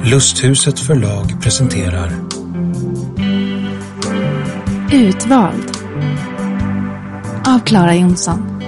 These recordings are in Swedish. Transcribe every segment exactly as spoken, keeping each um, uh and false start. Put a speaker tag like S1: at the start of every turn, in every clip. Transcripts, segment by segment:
S1: Lusthuset förlag presenterar
S2: Utvald av Clara Jonsson.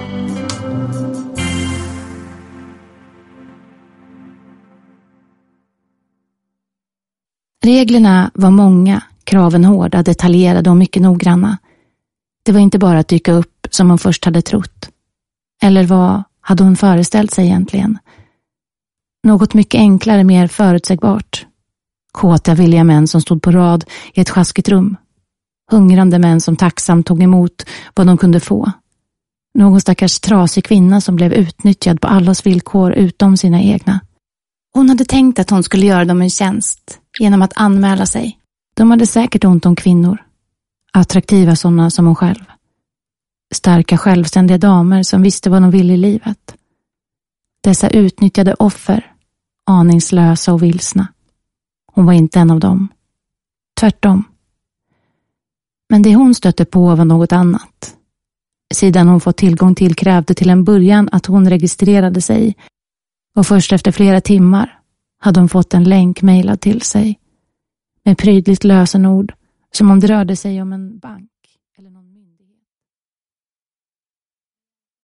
S2: Reglerna var många, kraven hårda, detaljerade och mycket noggranna. Det var inte bara att dyka upp som hon först hade trott. Eller vad hade hon föreställt sig egentligen? Något mycket enklare, mer förutsägbart. Kåta, villiga män som stod på rad i ett sjaskigt rum. Hungrande män som tacksamt tog emot vad de kunde få. Någon stackars trasig kvinna som blev utnyttjad på allas villkor utom sina egna. Hon hade tänkt att hon skulle göra dem en tjänst genom att anmäla sig. De hade säkert ont om kvinnor. Attraktiva sådana som hon själv. Starka, självständiga damer som visste vad de ville i livet. Dessa utnyttjade offer, aningslösa och vilsna. Hon var inte en av dem. Tvärtom. Men det hon stötte på var något annat. Sidan hon fått tillgång till krävde till en början att hon registrerade sig. Och först efter flera timmar hade hon fått en länk mejlad till sig. Med prydligt lösenord som om det rörde sig om en bank.